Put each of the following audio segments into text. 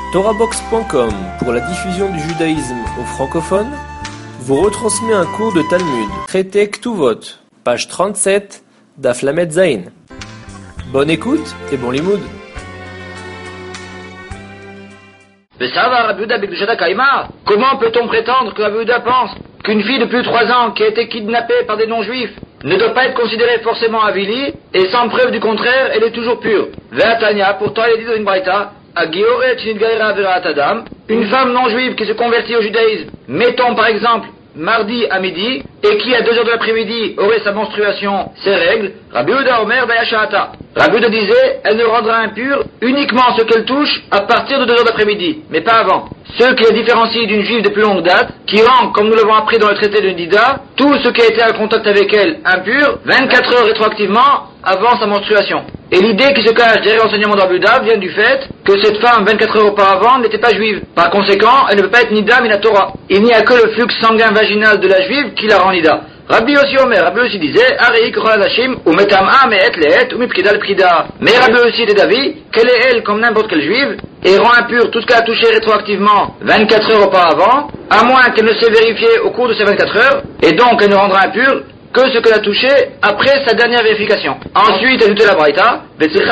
TorahBox.com, pour la diffusion du judaïsme aux francophones, vous retransmet un cours de Talmud, traité Ktuvot, page 37, Daf Lamed Zayin. Bonne écoute et bon limoud. Comment peut-on prétendre que Rabbi Yehuda pense qu'une fille de plus de 3 ans qui a été kidnappée par des non-juifs ne doit pas être considérée forcément avili, et sans preuve du contraire, elle est toujours pure? Ve'atania, pourtant il est dit dans une braïta, une femme non-juive qui se convertit au judaïsme, mettons par exemple mardi à midi, et qui à 2h de l'après-midi aurait sa menstruation, ses règles, Rabbi Yehuda Omer Vayashahata. Rabbi Yehuda disait, elle ne rendra impure uniquement ce qu'elle touche à partir de 2h d'après-midi, mais pas avant. Ce qui la différencie d'une juive de plus longue date, qui rend, comme nous l'avons appris dans le traité de Nida, tout ce qui a été en contact avec elle impur, 24 heures rétroactivement avant sa menstruation. Et l'idée qui se cache derrière l'enseignement de Rabbi Yehuda vient du fait que cette femme, 24 heures auparavant, n'était pas juive. Par conséquent, elle ne peut pas être Nida Mina Torah. Il n'y a que le flux sanguin vaginal de la juive qui la rend Nida. Rabbi aussi Omer, Rabbi aussi disait, Areik Roladashim, ou Metam'a, Me'et Le'et, ou Mipkida L'Prida. Mais Rabbi aussi était d'avis qu'elle est elle comme n'importe quelle juive, et rend impure tout ce qu'elle a touché rétroactivement 24 heures auparavant, à moins qu'elle ne s'ait vérifiée au cours de ces 24 heures, et donc elle ne rendra impure que ce qu'elle a touché après sa dernière vérification. Ensuite, ajoutait la braïta,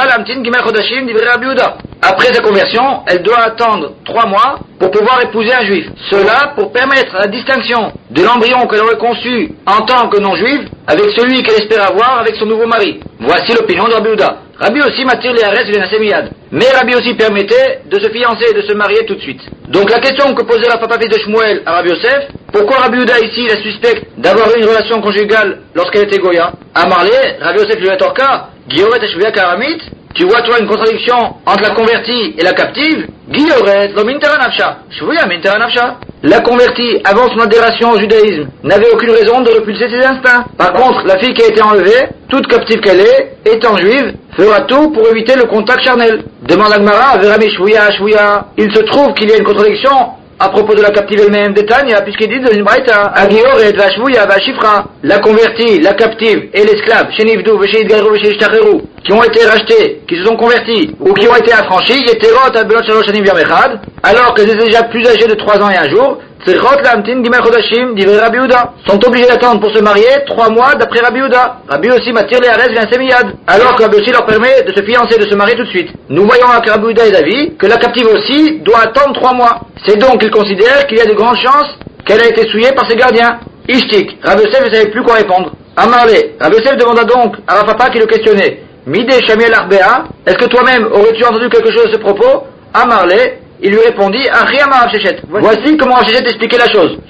après sa conversion, elle doit attendre 3 mois pour pouvoir épouser un juif. Cela pour permettre la distinction de l'embryon qu'elle aurait conçu en tant que non-juif avec celui qu'elle espère avoir avec son nouveau mari. Voici l'opinion de Rabbi Yehuda. Rabbi aussi m'attire les arrêts et les miyad. Mais Rabbi aussi permettait de se fiancer et de se marier tout de suite. Donc la question que posait la papa-fille de Shmuel à Rabbi Yosef, pourquoi Rabbi Yehuda ici la suspecte d'avoir eu une relation conjugale lorsqu'elle était Goya? À Marley, Rabbi Yosef lui a torka, Guilloret Ashvia Karamit, tu vois toi une contradiction entre la convertie et la captive? Guilloret, lo mintera nafsha, shvuya mintera nafsha. La convertie, avant son adhération au judaïsme, n'avait aucune raison de repulser ses instincts. Par contre, la fille qui a été enlevée, toute captive qu'elle est, étant juive, fera tout pour éviter le contact charnel. Demande Agmara, Verami shvuya, shvuya. Il se trouve qu'il y a une contradiction à propos de la captive elle-même de Tanya, puisqu'il dit dans une braïta, Agioret vashvuya vashifra, la convertie, la captive et l'esclave, Shenivdu veshidgaru veshishtacheru, qui ont été rachetés, qui se sont convertis, ou qui ont été affranchis, yeterot abelot shalosh shanim yamechad, alors qu'elles étaient déjà plus âgées de 3 ans et 1 jour, tzrichot lamtin gimel chodashim, divrei Rabbi Yehuda, sont obligés d'attendre pour se marier 3 mois d'après Rabbi Yehuda. Rabbi aussi m'attire les arès vient semiyad, alors que Rabbi aussi leur permet de se fiancer, de se marier tout de suite. Nous voyons que Rabbi Yehuda est d'avis que la captive aussi doit attendre 3 mois. C'est donc qu'il considère qu'il y a de grandes chances qu'elle a été souillée par ses gardiens. Ishtik, Rabbi Yosef ne savait plus quoi répondre. Amarlé, Rabbi Yosef demanda donc à Rafapa qui le questionnait, Midé Shamiel Arbea, est-ce que toi-même aurais-tu entendu quelque chose de ce propos? Amarlé, il lui répondit, voici comment Shechet expliquait la chose.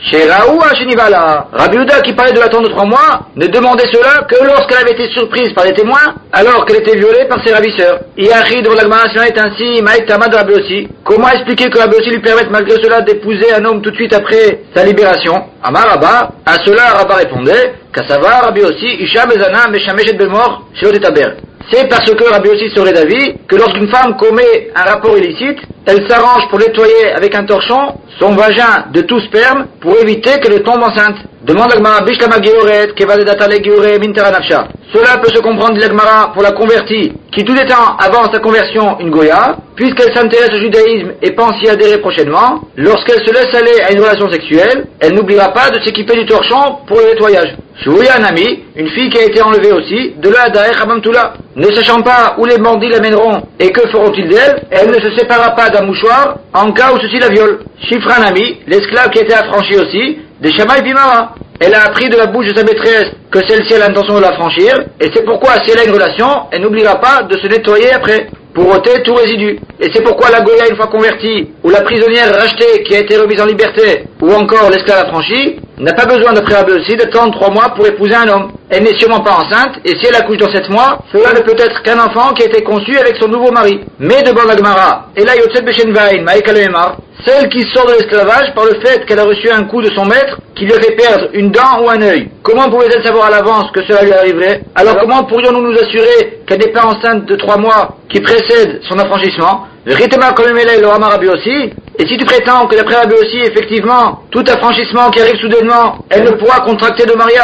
Rabbi Yehuda, qui parlait de l'attente de 3 mois, ne demandait cela que lorsqu'elle avait été surprise par des témoins, alors qu'elle était violée par ses ravisseurs. Iachi, devant la Gemara, est ainsi, Maïk Tamad Rabbi aussi. Comment expliquer que Rabbi aussi lui permette malgré cela d'épouser un homme tout de suite après sa libération? Amar Rabba, à cela Rabba répondait, Kassava Rabbi aussi, Isha Bezana, Meshameshet Belmor, Sheot Taber. C'est parce que Rabbi aussi serait d'avis que lorsqu'une femme commet un rapport illicite, elle s'arrange pour nettoyer avec un torchon son vagin de tout sperme pour éviter qu'elle tombe enceinte. Demande l'Agmara, Bishlama Georet, Kevadedatale Geore Mintera Nafsha. Cela peut se comprendre, dit l'Agmara, pour la convertie, qui tout étant avant sa conversion une Goya, puisqu'elle s'intéresse au judaïsme et pense y adhérer prochainement, lorsqu'elle se laisse aller à une relation sexuelle, elle n'oubliera pas de s'équiper du torchon pour le nettoyage. Shouya Anami, une fille qui a été enlevée aussi, de la Daech Hamamtula. Ne sachant pas où les bandits l'amèneront et que feront-ils d'elle, elle ne se séparera pas d'un mouchoir en cas où ceci la viole. Shifranami, l'esclave qui a été affranchie aussi, des Shamaï Bimara. Elle a appris de la bouche de sa maîtresse que celle-ci a l'intention de la franchir, et c'est pourquoi si elle a une relation, elle n'oubliera pas de se nettoyer après, pour ôter tout résidu. Et c'est pourquoi la Goya une fois convertie, ou la prisonnière rachetée qui a été remise en liberté, ou encore l'esclave affranchie, n'a pas besoin de préalable aussi d'attendre 3 mois pour épouser un homme. Elle n'est sûrement pas enceinte, et si elle accouche dans 7 mois, cela ne peut être qu'un enfant qui a été conçu avec son nouveau mari. Mais devant la Gemara, et là Yotzet Beshenvain, Maïkalehemar, celle qui sort de l'esclavage par le fait qu'elle a reçu un coup de son maître qui lui a fait perdre une dent ou un œil. Comment pouvait-elle savoir à l'avance que cela lui arriverait? Alors comment pourrions-nous nous assurer qu'elle n'est pas enceinte de 3 mois qui précèdent son affranchissement? Ritema Kolomele le Rabbi aussi. Et si tu prétends que d'après Rabbi aussi, effectivement, tout affranchissement qui arrive soudainement, elle ne pourra contracter de mariage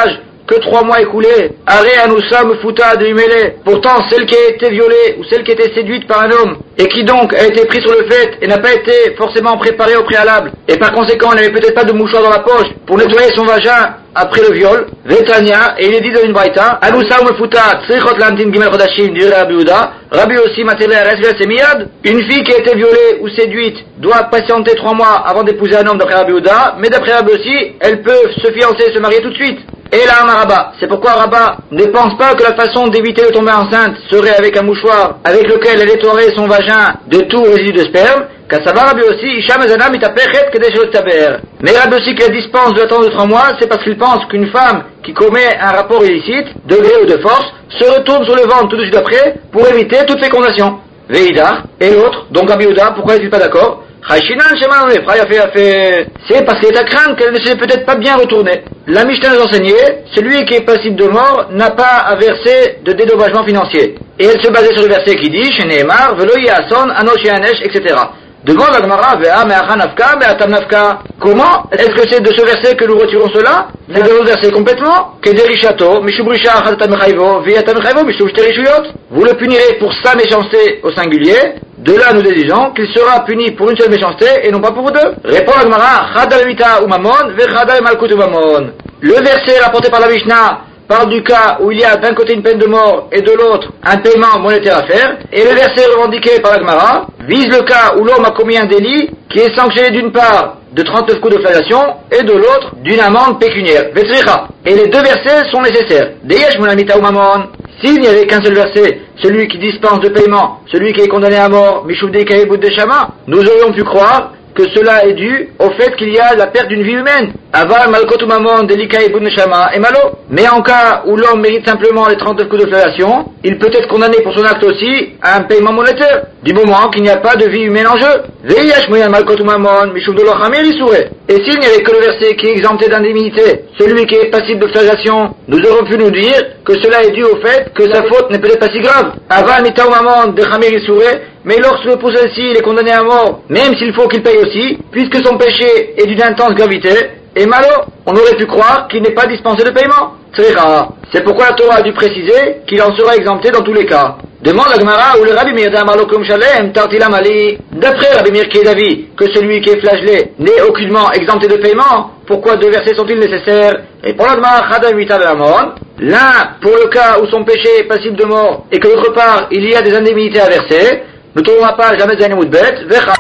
que 3 mois écoulés, Aré Anoussa Mefouta de Humélé. Pourtant, celle qui a été violée ou celle qui a été séduite par un homme, et qui donc a été prise sur le fait et n'a pas été forcément préparée au préalable, et par conséquent elle n'avait peut-être pas de mouchoir dans la poche pour nettoyer son vagin après le viol, Vetania, et il est dit dans une braïta, Anoussa Mefouta, Tzrichot Lantin Gimel Chodashim, dit Rabbi Uda, Rabbi aussi Matele Resvel Semiyad, une fille qui a été violée ou séduite doit patienter 3 mois avant d'épouser un homme d'après Rabbi Uda, mais d'après Rabbi aussi, elle peut se fiancer et se marier tout de suite. Et là, Rabat, c'est pourquoi Rabat ne pense pas que la façon d'éviter de tomber enceinte serait avec un mouchoir avec lequel elle nettoierait son vagin de tout résidu de sperme, car ça va Rabbi aussi, Isham Zanam itapechet kedeshel taber. Mais Rabbi aussi qu'elle dispense de l'attente de 3 mois, c'est parce qu'il pense qu'une femme qui commet un rapport illicite, de gré ou de force, se retourne sur le ventre tout de suite après pour éviter toute fécondation. Veidar, et l'autre, donc Rabbi Uda, pourquoi n'est-il pas d'accord? C'est parce qu'il est à craindre qu'elle ne s'est peut-être pas bien retournée. La Mishnah nous enseignait, celui qui est passible de mort n'a pas à verser de dédommagement financier. Et elle se basait sur le verset qui dit, chez Nehemar, Velo Yason, Anosh Yanesh, etc. Demande à Gemara, comment est-ce que c'est de ce verset que nous retirons cela? C'est de l'autre verset complètement. Vous le punirez pour sa méchanceté au singulier. De là, nous déduisons qu'il sera puni pour une seule méchanceté et non pas pour deux. Répond à Gemara, le verset rapporté par la Mishnah parle du cas où il y a d'un côté une peine de mort et de l'autre un paiement monétaire à faire, et le verset revendiqué par la Gemara vise le cas où l'homme a commis un délit qui est sanctionné d'une part de 39 coups de flagellation et de l'autre d'une amende pécuniaire. Et les deux versets sont nécessaires. S'il n'y avait qu'un seul verset, celui qui dispense de paiement, celui qui est condamné à mort, nous aurions pu croire que cela est dû au fait qu'il y a la perte d'une vie humaine. Aval malkotu mamon delika ibn neshama et malo. Mais en cas où l'homme mérite simplement les 39 coups de flagellation, il peut être condamné pour son acte aussi à un paiement monétaire, du moment qu'il n'y a pas de vie humaine en jeu. Veiyash moyan malkotu mamon mishum dolo chamir isure. Et s'il n'y avait que le verset qui est exempté d'indemnité, celui qui est passible de flagellation, nous aurions pu nous dire que cela est dû au fait que sa faute n'est peut-être pas si grave. Aval mitao mamon de chamir isure. Mais lorsque pour celle-ci il est condamné à mort, même s'il faut qu'il paye aussi, puisque son péché est d'une intense gravité, et malo, on aurait pu croire qu'il n'est pas dispensé de paiement. Très rare. C'est pourquoi la Torah a dû préciser qu'il en sera exempté dans tous les cas. Demande à Gemara où le Rabbi Meir d'Amalokum Shalem Tartila Mali. D'après Rabbi Meir qui est d'avis que celui qui est flagellé n'est aucunement exempté de paiement, pourquoi deux versets sont-ils nécessaires? Et pour la Gemara Chadam Vita de Amon, l'un pour le cas où son péché est passible de mort et que d'autre part il y a des indemnités à verser. Nous tournons la page jamais Zanemoudbet, Vecha.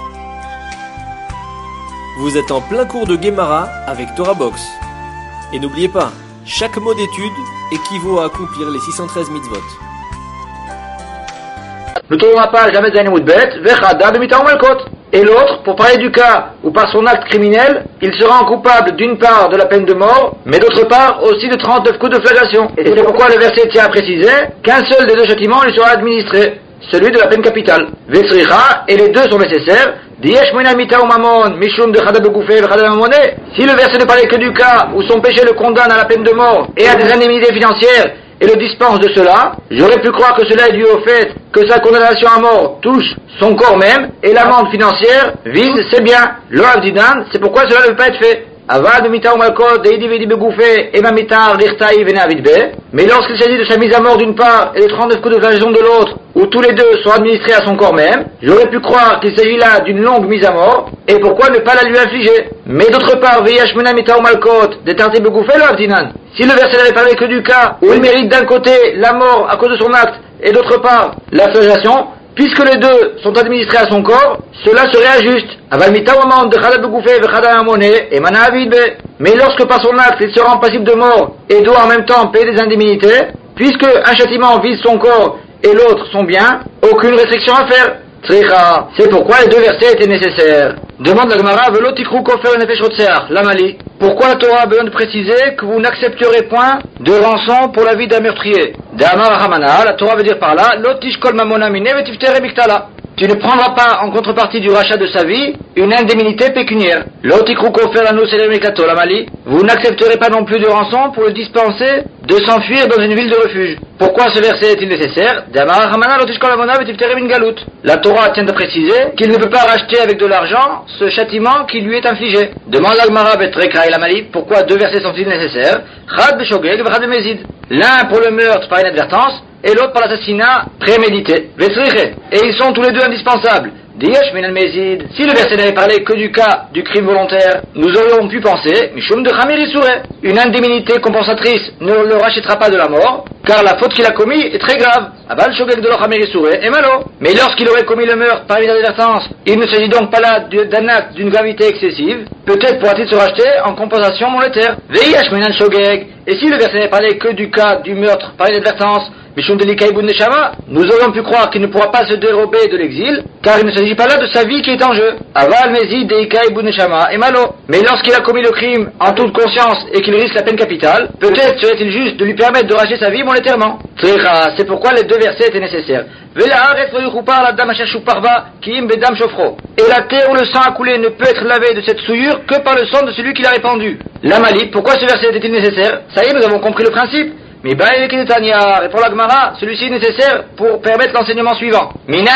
Vous êtes en plein cours de Gemara avec Torah Box. Et n'oubliez pas, chaque mot d'étude équivaut à accomplir les 613 mitzvot. Nous tournons la page jamais Zanemoudbet, Vecha, Dad Mitaou Malkot. Et l'autre, pour parler du cas où par son acte criminel, il se rend coupable d'une part de la peine de mort, mais d'autre part aussi de 39 coups de flagellation. Et c'est pourquoi le verset tient à préciser qu'un seul des deux châtiments lui sera administré, celui de la peine capitale. Vesricha, et les deux sont nécessaires. Si le verset ne parlait que du cas où son péché le condamne à la peine de mort et à des indemnités financières et le dispense de cela, j'aurais pu croire que cela est dû au fait que sa condamnation à mort touche son corps même et l'amende financière vise ses biens. Le Avdidan, c'est pourquoi cela ne peut pas être fait. Mais lorsqu'il s'agit de sa mise à mort d'une part et de 39 coups de flagellation de l'autre, où tous les deux sont administrés à son corps même, j'aurais pu croire qu'il s'agit là d'une longue mise à mort, et pourquoi ne pas la lui infliger? Mais d'autre part, si le verset n'avait parlé que du cas où il mérite d'un côté la mort à cause de son acte, et d'autre part la flagellation, puisque les deux sont administrés à son corps, cela serait injuste. Mais lorsque par son acte il se rend passible de mort et doit en même temps payer des indemnités, puisque un châtiment vise son corps et l'autre son bien, aucune restriction à faire. C'est pourquoi les deux versets étaient nécessaires. Demande la Gemara, Lamali. Pourquoi la Torah a besoin de préciser que vous n'accepterez point de rançon pour la vie d'un meurtrier? Damar Ramana, la Torah veut dire par là, Lotishkol mamona mine vetiftere miktala. tu ne prendras pas en contrepartie du rachat de sa vie une indemnité pécuniaire. Vous n'accepterez pas non plus de rançon pour le dispenser de s'enfuir dans une ville de refuge. Pourquoi ce verset est-il nécessaire? La Torah tient à préciser qu'il ne peut pas racheter avec de l'argent ce châtiment qui lui est infligé. Demande l'Agmara Betrekra et Lamali, pourquoi deux versets sont-ils nécessaires? L'un pour le meurtre par inadvertance et l'autre par l'assassinat prémédité. Et ils sont tous les deux indispensables. Si le verset n'avait parlé que du cas du crime volontaire, nous aurions pu penser, une indemnité compensatrice ne le rachètera pas de la mort, car la faute qu'il a commise est très grave. Mais lorsqu'il aurait commis le meurtre par inadvertance, il ne s'agit donc pas là d'un acte d'une gravité excessive, peut-être pourra-t-il se racheter en compensation monétaire. Et si le verset n'avait parlé que du cas du meurtre par inadvertance, nous aurions pu croire qu'il ne pourra pas se dérober de l'exil, car il ne s'agit pas là de sa vie qui est en jeu. Mais lorsqu'il a commis le crime en toute conscience et qu'il risque la peine capitale, peut-être serait-il juste de lui permettre de racheter sa vie monétairement. C'est pourquoi les deux versets étaient nécessaires. Et la terre où le sang a coulé ne peut être lavé de cette souillure que par le sang de celui qui l'a répandu. La Mali, pourquoi ce verset était-il nécessaire? Ça y est, nous avons compris le principe. Mais répond la Gemara, celui-ci est nécessaire pour permettre l'enseignement suivant.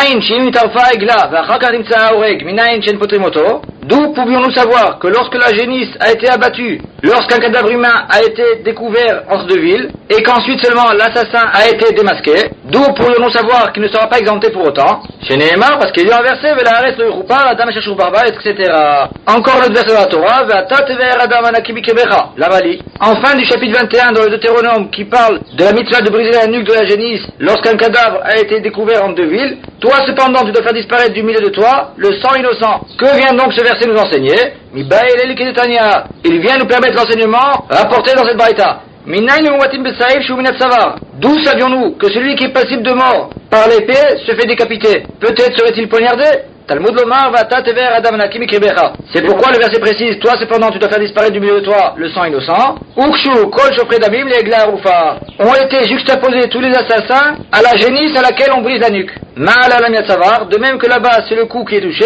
D'où pouvions-nous savoir que lorsque la génisse a été abattue, lorsqu'un cadavre humain a été découvert entre deux villes, et qu'ensuite seulement l'assassin a été démasqué, d'où pourrions-nous savoir qu'il ne sera pas exempté pour autant? Chez Nehemar, parce qu'il y a un verset, etc. Encore notre verset de la Torah, la Mali. En fin du chapitre 21 dans le Deutéronome qui parle de la mitzvah de briser la nuque de la génisse lorsqu'un cadavre a été découvert entre deux villes, toi cependant tu dois faire disparaître du milieu de toi le sang innocent. Que vient donc ce verset nous enseigner? Il vient nous permettre l'enseignement rapporté dans cette braïta. D'où savions-nous que celui qui est passible de mort par l'épée se fait décapiter? Peut-être serait-il poignardé? C'est pourquoi le verset précise, toi cependant tu dois faire disparaître du milieu de toi le sang innocent. Ont été juxtaposés tous les assassins à la génisse à laquelle on brise la nuque. De même que là-bas c'est le cou qui est touché,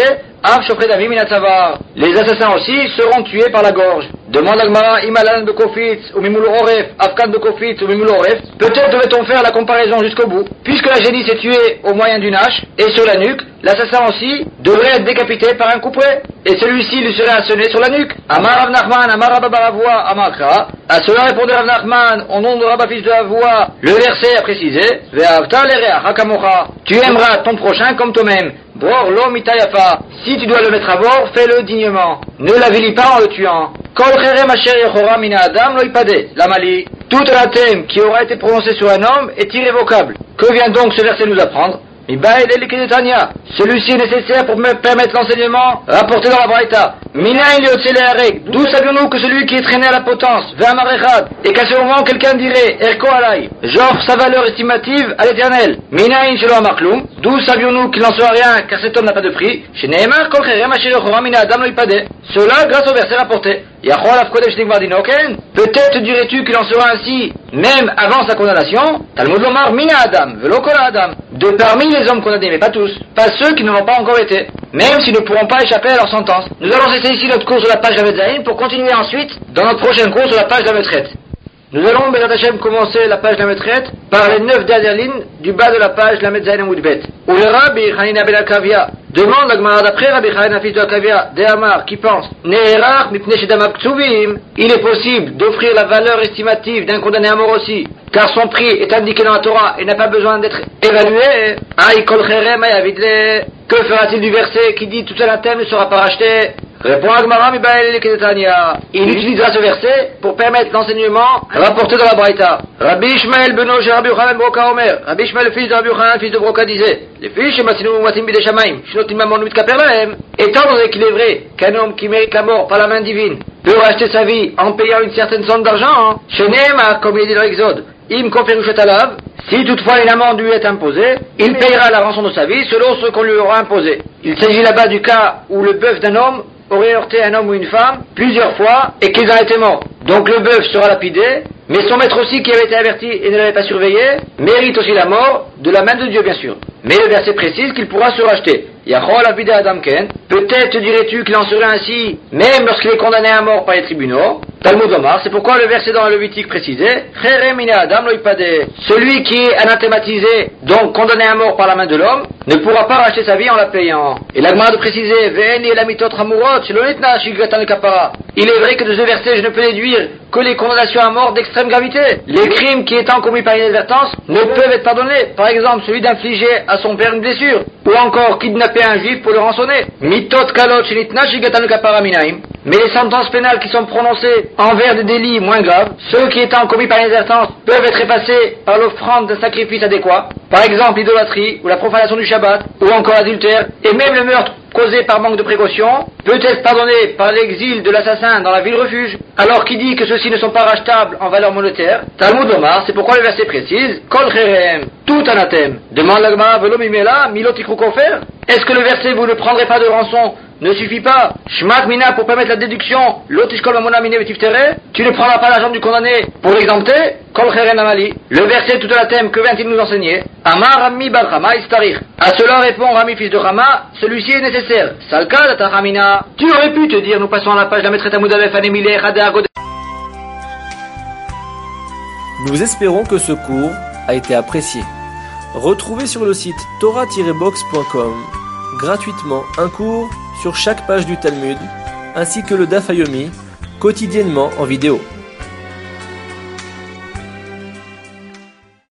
les assassins aussi seront tués par la gorge. Demande Agmara, Imalan Bekofitz ou Mimul Oref, Afkan Bekofitz ou Mimul Oref. Peut-être devait-on faire la comparaison jusqu'au bout. Puisque la génisse est tuée au moyen d'une hache et sur la nuque, l'assassin aussi devrait être décapité par un couperet. Et celui-ci lui serait assoné sur la nuque. Amar Rav Nachman, Amar Rabba Baravua, Amakra. À cela répondait Rav Nachman, au nom de Rabba fils de Avua. Le verset a précisé, Ve'avta l'ereach hakamocha. Tu aimeras ton prochain comme toi-même. Bror lo mitayafa. Si tu dois le mettre à bord, fais-le dignement. Ne l'avilis pas en le tuant. Kol cherem asher yechora mina adam lo ipade. La Mali. Tout anathème qui aura été prononcé sur un homme est irrévocable. Que vient donc ce verset nous apprendre? Celui-ci est nécessaire pour me permettre l'enseignement rapporté dans la Braïta. D'où savions-nous que celui qui est traîné à la potence, et qu'à ce moment quelqu'un dirait Erko alay, j'offre sa valeur estimative à l'éternel. D'où savions-nous qu'il n'en sera rien car cet homme n'a pas de prix? Cela grâce au verset rapporté. Peut-être dirais-tu qu'il en sera ainsi même avant sa condamnation. Talmud lomar mina adam velo kol adam. De parmi les hommes condamnés, mais pas tous, pas ceux qui ne l'ont pas encore été, même s'ils ne pourront pas échapper à leur sentence. Nous allons cesser ici notre cours sur la page Lamed Zayin pour continuer ensuite dans notre prochaine cours sur la page Lamed Chet. Nous allons, Bezrat Hashem, commencer la page Lamed Chet par les 9 dernières lignes du bas de la page Lamed Zayin Amud Bet. Où le Rabbi Hanina ben Akavia demande la Gemara d'après Rabbi Hanina fils de Akavia de Amar qui pense Ne'erach mipnei shedamav ktsuvim. Il est possible d'offrir la valeur estimative d'un condamné à mort aussi, car son prix est indiqué dans la Torah et n'a pas besoin d'être évalué. Aïe kol cherem ayavidle. Que fera-t-il du verset qui dit tout anathème ne sera pas racheté? Répond Agmara Mibael Kedetania. Il utilisera ce verset pour permettre l'enseignement rapporté dans la Braïta. Rabbi Ishmael beno chez Rabbi Yochanan Broka Omer. Rabbi Ishmael, fils de Rabbi Yochanan, fils de Broka, disait les filles chez Massinu Matim Bideshamaim, Shnotim Mamon Nuit Kaperlahem. Étant donné qu'il est vrai qu'un homme qui mérite la mort par la main divine peut racheter sa vie en payant une certaine somme d'argent, chez Nehemar, comme il est dit dans l'Exode, Im Konferushet Alav, si toutefois une amende lui est imposée, il payera la rançon de sa vie selon ce qu'on lui aura imposé. Il s'agit là-bas du cas où le bœuf d'un homme aurait heurté un homme ou une femme plusieurs fois et qu'ils en étaient morts. Donc le bœuf sera lapidé, mais son maître aussi qui avait été averti et ne l'avait pas surveillé, mérite aussi la mort de la main de Dieu bien sûr. Mais le verset précise qu'il pourra se racheter. Yachol Abide Adam Ken. Peut-être dirais-tu qu'il en serait ainsi, même lorsqu'il est condamné à mort par les tribunaux. Talmud Omar, c'est pourquoi le verset dans le Lévitique précisait Cherem ine Adam lo ipade. Celui qui est anathématisé, donc condamné à mort par la main de l'homme, ne pourra pas racheter sa vie en la payant. Et l'Agmara de préciser Ve'eni elamitot hamurot shelonitna shigatan le kapara. Il est vrai que de ce verset, je ne peux déduire que les condamnations à mort d'extrême gravité. Les crimes qui étant commis par inadvertance ne peuvent être pardonnés. Par exemple, celui d'infliger à son père une blessure, ou encore kidnapper un juif pour le rançonner. Mitot kalot shenitna shigatan le kapara minaim. Mais les sentences pénales qui sont prononcées envers des délits moins graves, ceux qui étant commis par inadvertance peuvent être effacés par l'offrande d'un sacrifice adéquat. Par exemple, l'idolâtrie, ou la profanation du Shabbat, ou encore l'adultère, et même le meurtre causé par manque de précaution, peut être pardonné par l'exil de l'assassin dans la ville refuge, alors qui dit que ceux-ci ne sont pas rachetables en valeur monétaire. Talmud Omar, c'est pourquoi le verset précise, Kol cherem, tout anathème. Demande l'Agmara, velo mimela, milot ikru kofer. Est-ce que le verset, vous ne prendrez pas de rançon, ne suffit pas? Shmak mina pour permettre la déduction, lotishkol mamona mine vetiftere. Tu ne prendras pas l'argent du condamné pour l'exempter? Kol cherem amali. Le verset tout anathème, que vient-il nous enseigner? Amar Rami bar Rama istarir. À cela répond Rami fils de Rama, celui-ci est nécessaire. Salka data Ramina. Tu aurais pu te dire, nous passons à la page de la maîtresse Amoudalef Anemile Radar. Nous espérons que ce cours a été apprécié. Retrouvez sur le site torah-box.com gratuitement un cours sur chaque page du Talmud, ainsi que le Daf Yomi, quotidiennement en vidéo.